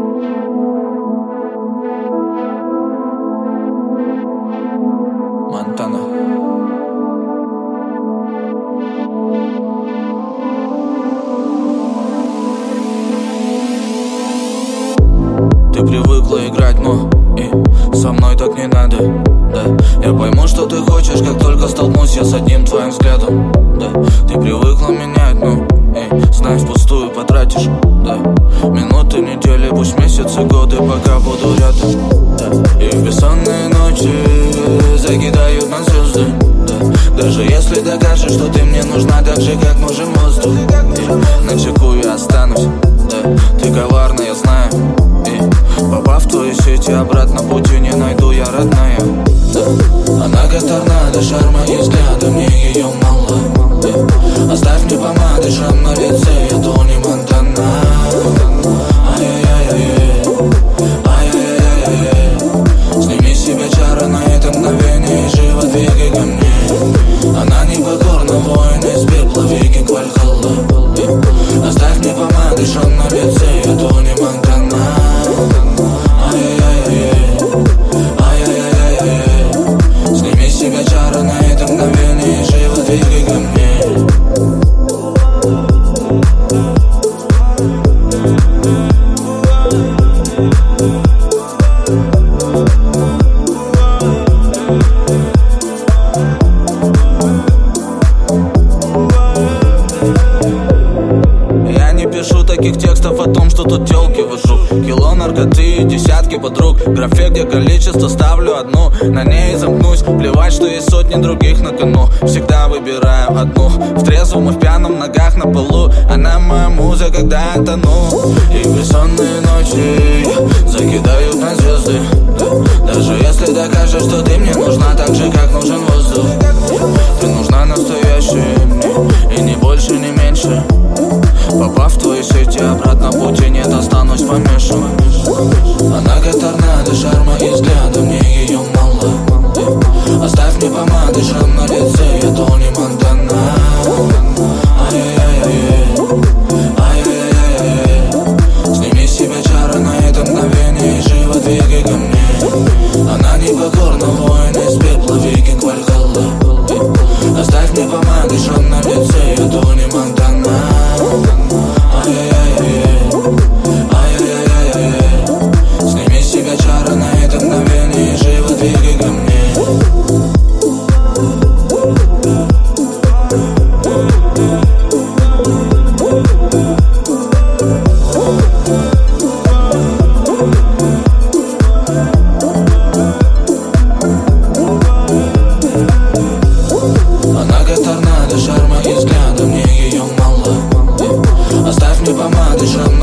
Монтана. Ты привыкла играть, но и со мной так не надо, да. Я пойму, что ты хочешь, как только столкнусь я с одним твоим взглядом, да. Ты привыкла менять, но и знай, впустую потратишь, да. Минуты, недели, пусть месяцы, годы, пока буду рядом, да. И в бессонные ночи закидают на звезды, да. Даже если докажешь, что ты мне нужна так же, как нужен воздух, и на чеку я останусь, да. Ты коварна, я знаю, и попав в твои сети, обратно пути не найду я, родная, да. Она как торнадо, шарма и взгляда, мне ее мало, да. Оставь мне помады, шрам на лице, я Тони Монтана. Ай-яй-яй-яй, ай-яй-яй-яй. Сними с себя чары на это мгновение и живо двигай ко мне. Она непокорна, воин из пепла, викинг Вальхалла. Оставь мне помады, шрам на лице, я Тони Монтана. Ай-яй-яй-яй, ай-яй-яй-яй. Сними с себя чары на это мгновение и живо двигай ко мне. Я не пишу таких текстов о том, что тут тёлки вокруг. Кило наркоты, десятки подруг. В графе, где количество, ставлю одну. На ней замкнусь, плевать, что есть сотни других на кону. Всегда выбираю одну. В трезвом и в пьяном, ногах на полу. Она моя муза, когда я тону. И в бессонные ночи закидают на звезды, да. Даже если докажешь, что ты мне нужна так же, как нужен воздух. Ты нужна настоящая мне, и ни больше, ни меньше. Попав в твои сети, обратно пути нет, останусь помешан. Она как торнадо, шарма и взгляда, мне ее мало. Оставь мне помады, шрам на лице, я Тони Монтана. Ай-яй-яй-яй, ай-яй-яй-яй. Сними с себя чары на это мгновение и живо двигай ко мне. Она непокорна, воин из пепла, викинг Вальхалла. Оставь мне помады, шрам на лице, я Тони Монтана. Ай-яй-яй-яй, ай-яй-яй-яй. Сними с себя чары на это мгновение и живо двигай ко мне. Она как торнадо, шарма и взгляда, мне ее мало. Оставь мне помады, шрам